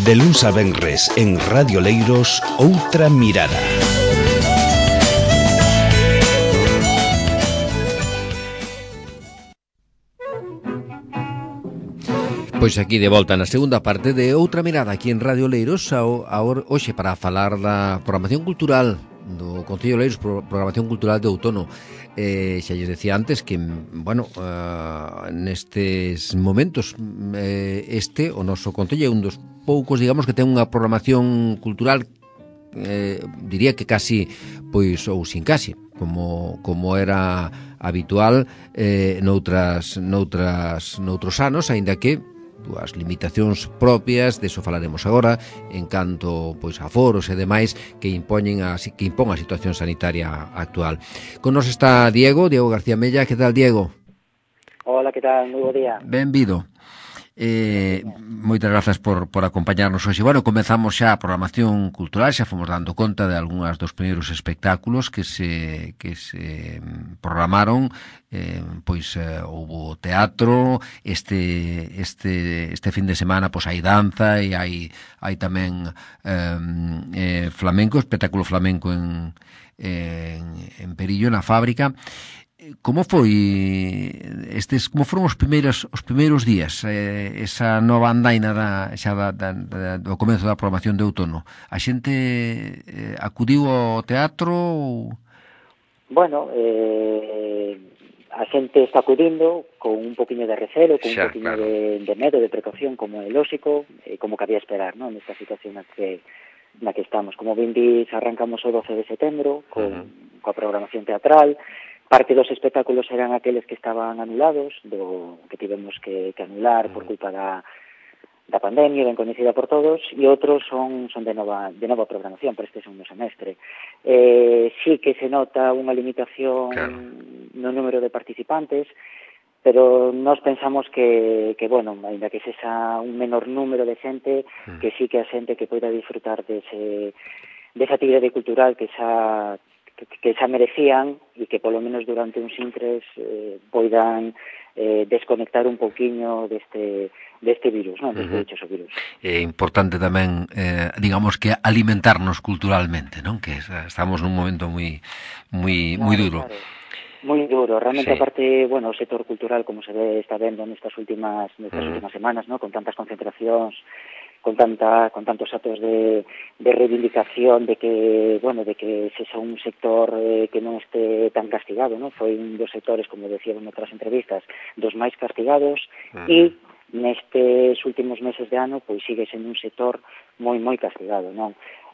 De luns a venres en Radio Leiros, Outra Mirada. Pois aquí de volta na segunda parte de Outra Mirada aquí en Radio Leiros, hoxe para falar da programación cultural do Concello de Leiros, programación cultural de outono. Xa lles decía antes que, bueno, nestes momentos o noso Concello é un dos poucos, digamos, que ten unha programación cultural diría que casi, pois, ou sin casi, como era habitual noutros anos, aínda que as limitacións propias, deso falaremos agora, en canto pois aforos e demais que impón a situación sanitaria actual. Con nos está Diego García Mella. Que tal, Diego? Hola, que tal? Moi bo día. Benvido. Moitas grazas por acompañarnos hoxe. Bueno, comezamos xa a programación cultural, xa fomos dando conta de algunhas dos primeiros espectáculos que se programaron. Houbo teatro, este fin de semana pois hai danza e hai tamén flamenco, espectáculo flamenco en Perillo, na fábrica. Como foron os primeiros días, esa nova andaina do comezo da programación de outono? A xente acudiu ao teatro? Bueno, a xente está acudindo con un poquinho de recelo, con un poquinho de medo, de precaución, como é lógico, como cabía esperar, non? Nesta situación na que estamos. Como ben dis, arrancamos o 12 de setembro coa programación teatral. Parte dos espectáculos eran aqueles que estaban anulados, que tivemos que anular por culpa da pandemia, ben coñecida por todos, e outros son de nova programación para este segundo semestre. Sí que se nota unha limitación no número de participantes, pero nós pensamos que bueno, ainda que sexa un menor número de xente, que sí que a xente que poida disfrutar desa actividade cultural que xa merecían e que polo menos durante uns intres poidan desconectar un pouquiño deste virus, non? Deste dichoso virus. É importante tamén, digamos que alimentarnos culturalmente, non? Que estamos nun momento moi duro. Claro. Moi duro, realmente, sí. Aparte, bueno, o sector cultural, como se está vendo nestas últimas semanas, ¿no? Con tantas concentracións, con tantos actos de reivindicación de que sexa un sector que non este tan castigado, ¿no? Foi un dos sectores, como decían en outras entrevistas, dos máis castigados e nestes últimos meses de ano pois sigue sendo un sector moi castigado, non?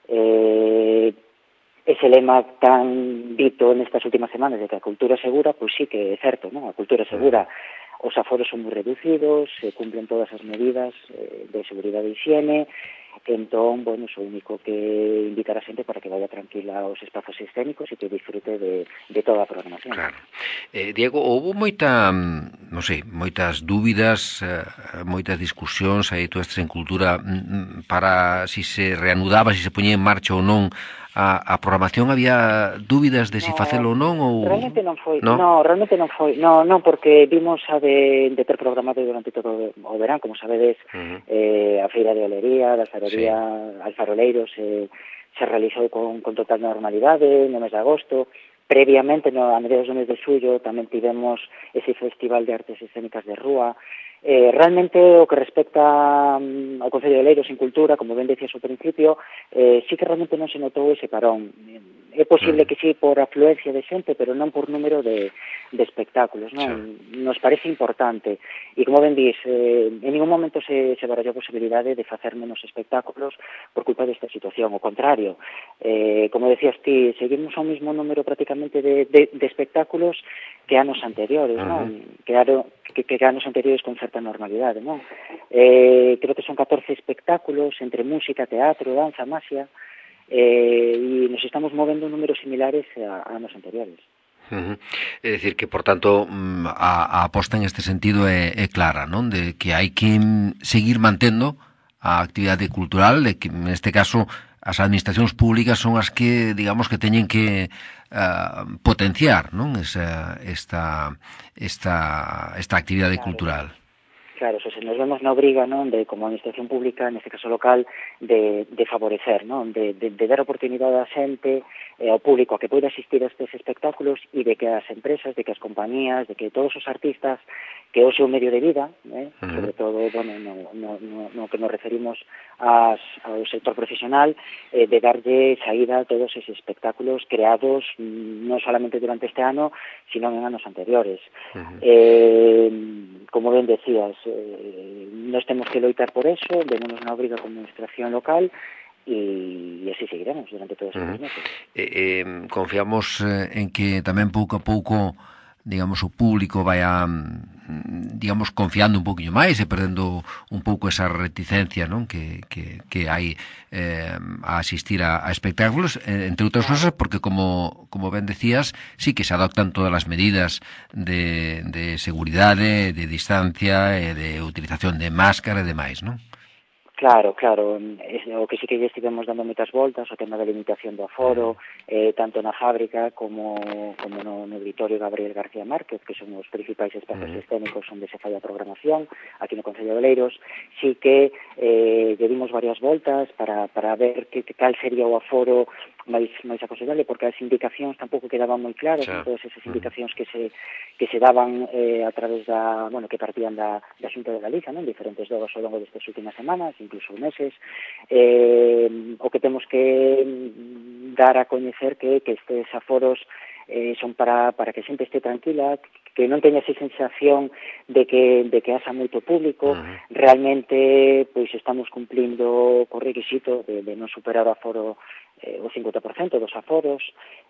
Ese lema tan dito nestas últimas semanas de que a cultura é segura, pois sí que é certo, non? A cultura é segura. Os aforos son moi reducidos, se cumplen todas as medidas de seguridade e higiene, entón, bueno, o único que invitar a xente para que vaya tranquila aos espazos escénicos e que disfrute de toda a programación. Claro. Diego, houve moitas dúbidas, moitas discusións aí tú estes en cultura para si se reanudaba, si se poñía en marcha ou non a programación. Había dúbidas de si facelo ou non? Realmente non foi. No, realmente non foi. Non, porque vimos a de ter programado durante todo o verán, como sabedes, a feira de olería, da alfarería, alfaroleiros, se realizou con total normalidade no mes de agosto. Previamente, a mediados do mes de xullo, tamén tivemos ese festival de artes escénicas de rúa. Realmente, o que respecta ao Concello de Leiros en cultura, como ben decías ao principio, sí que realmente non se notou ese parón. É posible que sí por afluencia de xente, pero non por número de espectáculos, non? Nos parece importante. E como ben dís, en ningún momento se barallou a posibilidade de facer menos espectáculos por culpa desta situación. O contrario, como decías ti, seguimos ao mismo número prácticamente de espectáculos que anos anteriores, non? Que anos anteriores con certa normalidade, non? Creo que son 14 espectáculos entre música, teatro, danza, magia, e nos estamos movendo números similares a anos anteriores. É dicir que, por tanto, a aposta en este sentido é clara, non? De que hai que seguir mantendo a actividade cultural, de que, neste caso, as administracións públicas son as que, digamos, que teñen que potenciar, non? Esta actividade cultural. Claro, se nos vemos na obriga, non, de como administración pública, neste caso local, de favorecer, non, de dar oportunidade á xente, ao público, a que poida asistir a estes espectáculos e de que as empresas, de que as compañías, de que todos os artistas, que é o seu medio de vida, sobre todo, bueno, no que nos referimos ao sector profesional, de darlle saída a todos eses espectáculos creados non solamente durante este ano, sino en anos anteriores. Como ben decías, nos temos que loitar por eso, vémonos na obriga como administración local e así seguiremos durante todos estes meses. Confiamos en que tamén pouco a pouco, digamos, o público vaya, digamos, confiando un poquinho máis e perdendo un pouco esa reticencia, non, que hai a asistir a espectáculos, entre outras cosas, porque como ben decías, sí que se adoptan todas as medidas de seguridade, de distancia e de utilización de máscara e demais, non? Claro, o que sí que estivemos dando moitas voltas, o tema da limitación do aforo, tanto na fábrica como no auditorio Gabriel García Márquez, que son os principais espazos escénicos onde se fai a programación, aquí no Concello de Oleiros, sí que lle dimos varias voltas para ver cal sería o aforo máis aconsellable, porque as indicacións tampouco quedaban moi claras, todas esas indicacións que se daban a través da, bueno, que partían da Xunta de Galicia, non, diferentes dogos ao longo destas últimas semanas, incluso meses. O que temos que dar a coñecer que estes aforos son para que a xente este tranquila, que non teña esa sensación de que haxa moito público. Realmente, pois estamos cumplindo co requisito de non superar o aforo, o 50% dos aforos,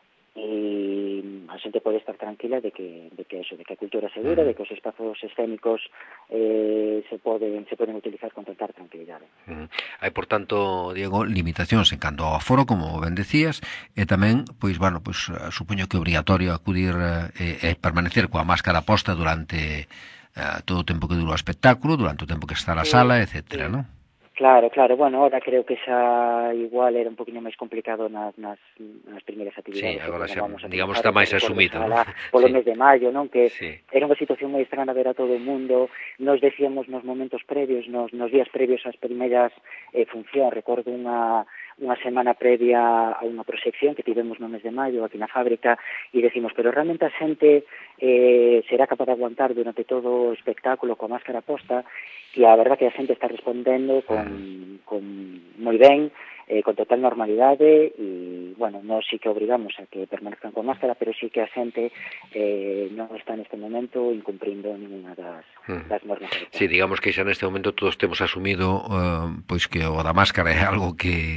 e a xente pode estar tranquila de que a cultura é segura, de que os espazos escénicos se poden utilizar con total tranquilidade. Hai, por tanto, Diego, limitacións en canto ao aforo, como ben decías, e tamén, pois, bueno, pois, supoño que é obrigatorio acudir e permanecer coa máscara posta durante todo o tempo que dura o espectáculo, durante o tempo que está na sala, etcétera, non? Claro, bueno, ahora creo que xa igual era un poquinho máis complicado nas primeiras actividades. Sí, agora xa, digamos, está máis asumido, non? Polo mes de maio, non? Que era unha situación moi extraña ver a todo o mundo. Nos decíamos nos momentos previos, nos días previos ás primeiras funcións, recordo unha semana previa a unha proxección que tivemos no mes de maio aquí na fábrica e decimos, pero realmente a xente será capaz de aguantar durante todo o espectáculo coa máscara posta, e a verdad que a xente está respondendo con moi ben, con total normalidade, e, bueno, nós sí que obrigamos a que permanezcan con máscara, pero sí que a xente non está neste momento incumprindo ninguna das normas. Sí, digamos que xa neste momento todos temos asumido pois que o da máscara é algo que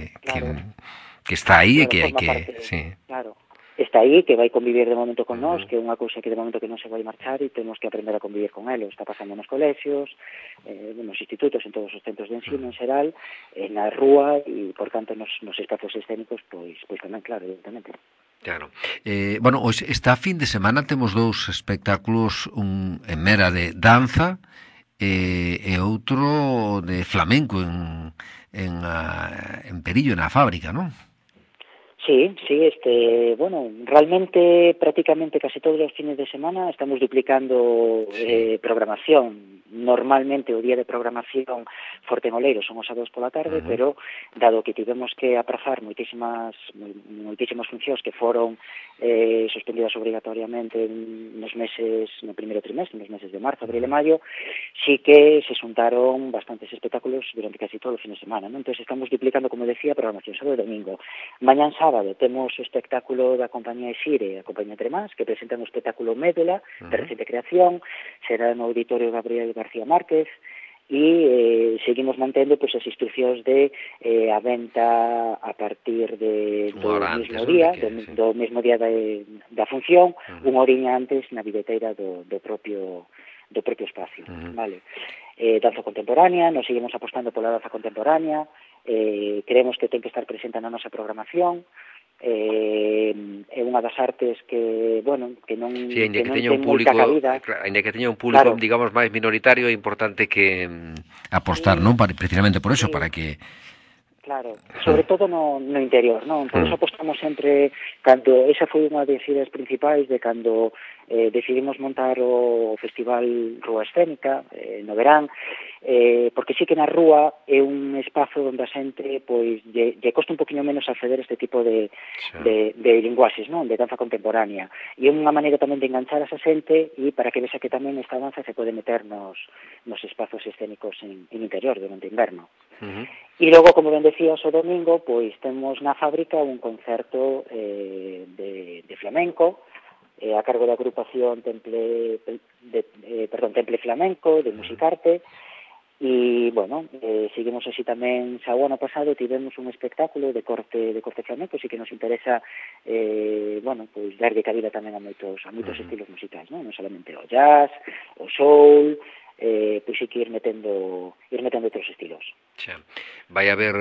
está aí e que hai que... Claro. Está aí, que vai convivir de momento con nós, que é unha cousa que de momento que non se vai marchar e temos que aprender a convivir con elo. Está pasando nos colexios, nos institutos, en todos os centros de ensino en xeral, na rúa e, por tanto, nos espazos escénicos, pois tamén, claro, evidentemente. Claro. Bueno, esta fin de semana temos dous espectáculos, un en Mera de danza e outro de flamenco en Perillo, na fábrica, non? Sí, bueno, realmente prácticamente casi todos os fines de semana estamos duplicando programación. Normalmente o día de programación forte en Oleiros son os sábados pola tarde, pero dado que tivemos que aprazar moitísimas funcións que foron suspendidas obrigatoriamente no primeiro trimestre, nos meses de marzo, abril e maio, sí que se xuntaron bastantes espectáculos durante casi todo o fin de semana, non? Entón estamos duplicando, como decía, programación sábado e domingo. Mañán sábado temos o espectáculo da compañía Exire, a compañía Tremás, que presentan o espectáculo Médula, de recente creación, será no auditorio Gabriel García Márquez, e seguimos mantendo pois as instruccións de a venta a partir do mesmo día da función, unha horiña antes na bileteira do propio espacio, vale? Danza contemporánea, nos seguimos apostando pola danza contemporánea, creemos que ten que estar presente na nosa programación, é unha das artes que, bueno, que non ten moita cabida. Ainda que teña un público, claro, digamos, máis minoritario, é importante que apostar, non? Precisamente por eso, para que Claro, sobre todo no interior, non? Por iso apostamos sempre, cando esa foi unha das ideas principais de cando decidimos montar o Festival Rúa Escénica no verán, porque sí que na rúa é un espazo onde a xente pois lle costa un poquinho menos acceder a este tipo de linguaxes, non? De danza contemporánea. E é unha maneira tamén de enganchar a esa xente e para que vexa que tamén esta danza se pode meter nos espazos escénicos en interior durante o inverno. E logo, como ben decías, o domingo, pois temos na fábrica un concerto de flamenco a cargo da agrupación Temple Flamenco de Musicarte. E, bueno, seguimos así tamén. Xa o ano pasado tivemos un espectáculo de corte flamenco, así que nos interesa pois darlle cabida tamén a moitos estilos musicais, non solamente o jazz, o soul, pois sí que ir metendo outros estilos. Xa. Vai haber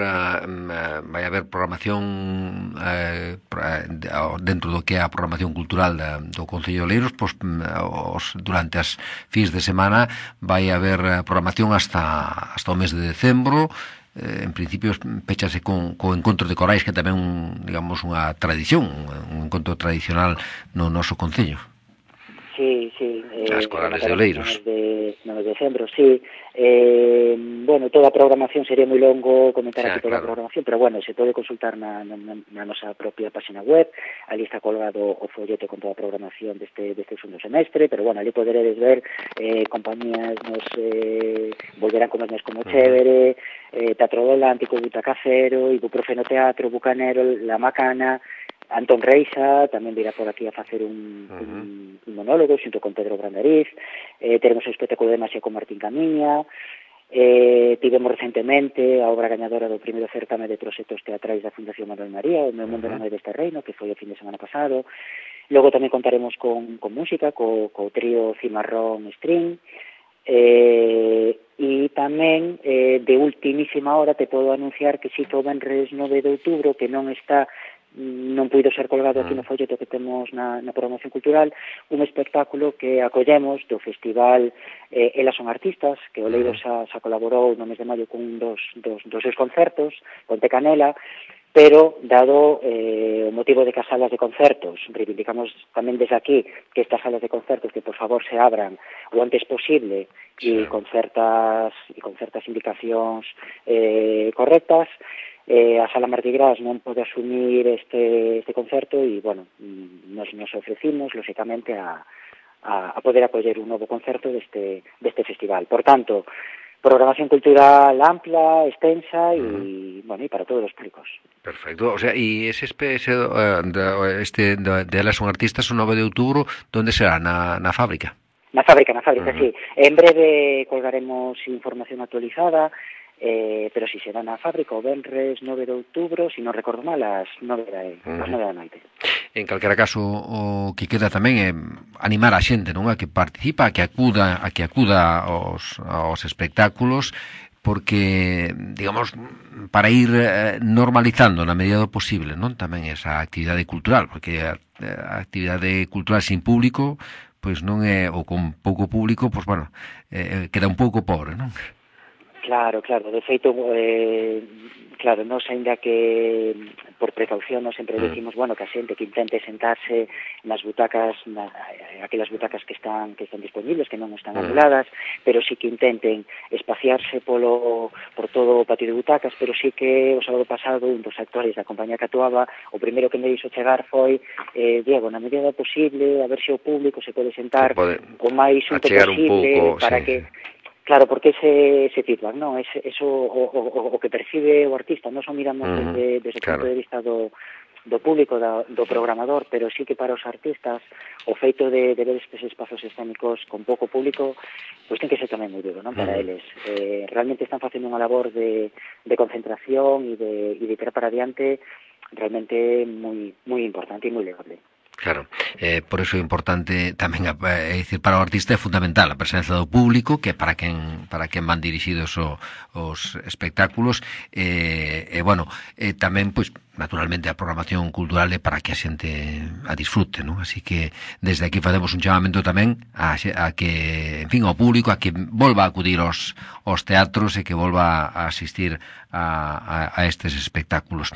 programación dentro do que é a programación cultural do Concello de Oleiros, pois durante as fins de semana vai haber programación hasta o mes de decembro. En principio pechase con encontros de corais, que tamén digamos unha tradición, un encontro tradicional no noso Concello. Sí. As corales de Oleiros. No de decembro, sí. Toda a programación sería moi longo comentar aquí toda a programación, pero se pode consultar na nosa propia página web. Ali está colgado o folleto con toda a programación deste segundo semestre, pero ali poderedes ver compañías volverán con mes como Chévere, Teatro Volántico, Butacacero, Ibuprofeno Teatro, Bucanero, La Macana, Antón Reixa tamén virá por aquí a facer un monólogo xunto con Pedro Brandariz. Teremos o espectáculo de Maxia con Martín Camiña. Tivemos recentemente a obra gañadora do primeiro certame de proxectos teatrais da Fundación Manuel María, O meu mundo non é deste reino, que foi o fin de semana pasado. Logo tamén contaremos con música, co trío Cimarrón String. E tamén de ultimísima hora te podo anunciar que si que o venres 9 de outubro, que non puido ser colgado aquí no folleto que temos na programación cultural, un espectáculo que acollemos do Festival Elas son Artistas, que o Oleiros xa colaborou no mes de maio con dos seus concertos, con Te Canela, pero dado o motivo de que as salas de concertos, reivindicamos tamén desde aquí que estas salas de concertos que por favor se abran o antes posible e con certas indicacións correctas. A Sala Martí Gras non pode asumir este concerto e, nos ofrecimos, lóxicamente, a poder acoller un novo concerto deste festival. Por tanto, programación cultural ampla, extensa e para todos os públicos. Perfecto. O sea, e ese de Elas son Artistas o 9 de outubro, onde será? Na fábrica? Na fábrica, sí. En breve colgaremos información actualizada, pero si será na fábrica o venres 9 de outubro, se non recordo mal, ás 9 da noite. En calquera caso, o que queda tamén é animar a xente, non? A que participa, a que acuda aos espectáculos, porque, digamos, para ir normalizando na medida do posible, non? Tamén esa actividade cultural, porque a actividade cultural sin público, pois non é, ou con pouco público, pois queda un pouco pobre, non? Claro, de feito, nos ainda que por precaución nos sempre decimos, que a xente que intente sentarse nas butacas, aquelas butacas que están disponibles, que non están anuladas, pero sí que intenten espaciarse por todo o patio de butacas, pero sí que o sábado pasado un dos actores da compañía que actuaba, o primeiro que me dixo chegar foi Diego, na medida posible, a ver se o público se pode sentar o máis xunto posible para que... Claro, porque ese feedback, non? Eso o que percibe o artista, non só miramos desde o punto de vista do público, do programador, pero sí que para os artistas o feito de ver estes espazos escénicos con pouco público, pois ten que ser tamén moi duro, non? Para eles. Realmente están facendo unha labor de concentración e de tirar para adiante realmente moi importante e moi legable. Claro, por eso é importante tamén, dicir, para o artista é fundamental a presenza do público, que para quen van dirixidos os espectáculos, tamén, pois, naturalmente a programación cultural é para que a xente a disfrute, non? Así que desde aquí facemos un chamamento tamén a que, en fin, ao público, a que volva a acudir aos teatros e que volva a asistir a estes espectáculos.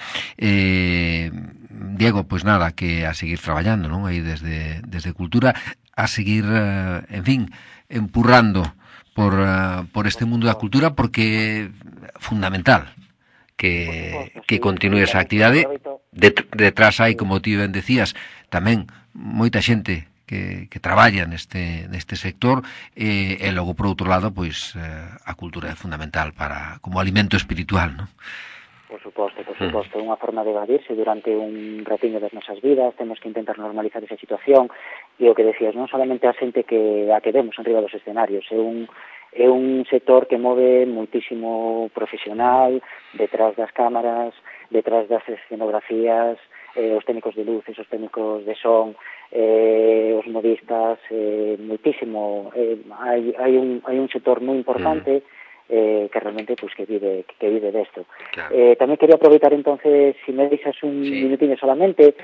Diego, pois nada, que a seguir traballando, non? Aí desde Cultura, a seguir, en fin, empurrando por este mundo da cultura, porque é fundamental que continue esa actividade. Detrás hai, como ti ben decías, tamén moita xente que traballa neste sector, e logo, por outro lado, pois a cultura é fundamental como alimento espiritual, non? Por suposto, é unha forma de evadirse durante un ratiño das nosas vidas. Temos que intentar normalizar esa situación, e o que decías, non solamente a xente a que vemos en riba dos escenarios, é un sector que move moitísimo profesional detrás das cámaras, detrás das escenografías, os técnicos de luces, os técnicos de son, os modistas, moitísimo. Hai un sector moi importante que realmente pues que vive desto. Claro. Tamén quería aproveitar entonces, si me deixas un minutinho solamente,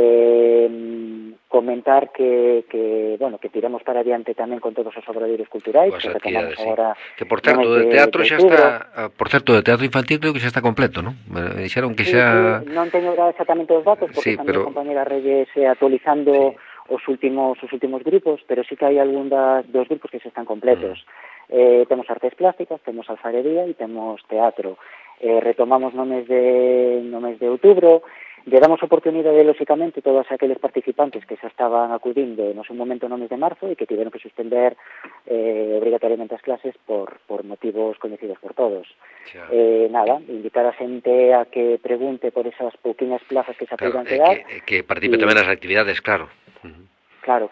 comentar que tiramos para adiante tamén con todos os obradoiros culturais, pues que retomamos agora. Que por certo, de teatro xa está, por certo, de teatro infantil creo que xa está completo, ¿no? Me dixeron que xa non teño exactamente os datos porque tamén a compañera Reyes actualizando os últimos grupos, pero sí que hai algún dos grupos que xa están completos. Temos artes plásticas, temos alfarería e temos teatro. Retomamos no mes de outubro. Lle damos oportunidade, lóxicamente, todos aqueles participantes que xa estaban acudindo no seu momento no mes de marzo e que tiveron que suspender obrigatoriamente as clases por motivos coñecidos por todos. Nada, invitar a xente a que pregunte por esas pouquiñas plazas que xa poden quedar. Que participe tamén nas actividades, claro. Claro.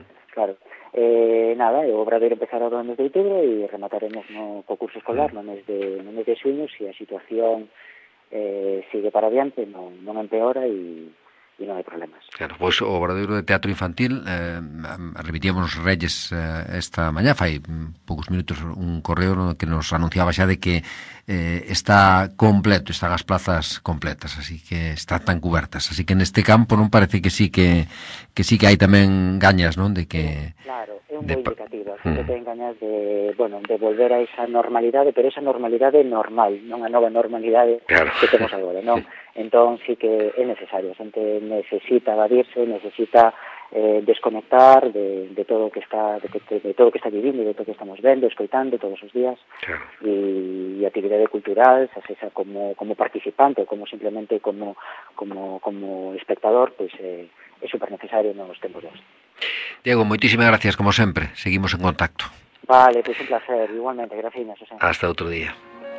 Nada, o obradoiro empezará no mes de outubro e remataremos co curso escolar no mes de xuño, se a situación sigue para adiante, non empeora e non hai problemas. Claro, pois o obradoiro de teatro infantil remitíamos Reyes esta mañá, fai poucos minutos, un correo que nos anunciaba xa de que está completo, están as plazas completas, así que están tan cubertas, así que neste campo non parece que sí que hai tamén gañas, non? De que claro, é un bo indicativo, así que ten gañas de volver a esa normalidade, pero esa normalidade normal, non a nova normalidade que temos agora, non? Entón sí que é necesario, a xente necesita evadirse, necesita desconectar de todo o que está de todo o que está vivindo, de todo o que estamos vendo, escoitando todos os días, e actividade cultural, xa sexa como participante ou como simplemente como espectador, pois é super necesario nos tempos de hoxe. Diego, moitísimas gracias, como sempre, seguimos en contacto. Vale, pois un placer, igualmente, gracias, Susana. Hasta outro día.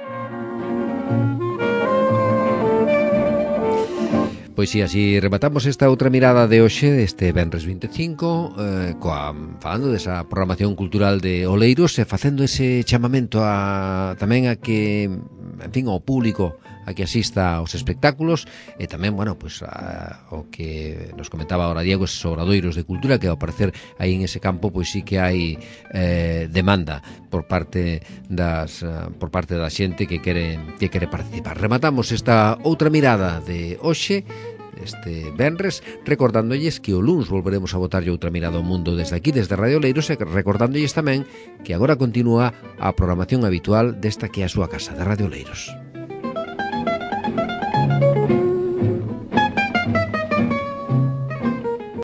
Pois si, así rematamos esta outra mirada de hoxe, este Venres 25, falando desa programación cultural de Oleiros e facendo ese chamamento tamén a que, en fin, ao público a que asista aos espectáculos e tamén, pois o que nos comentaba agora Diego, esos obradoiros de cultura que ao parecer aí en ese campo pois sí que hai demanda por parte da xente que quere participar. Rematamos esta outra mirada de hoxe, este venres, recordándolles que o luns volveremos a botarlle outra mirada ao mundo desde aquí, desde Radio Oleiros, e recordándolles tamén que agora continúa a programación habitual desta que é a súa casa, de Radio Oleiros.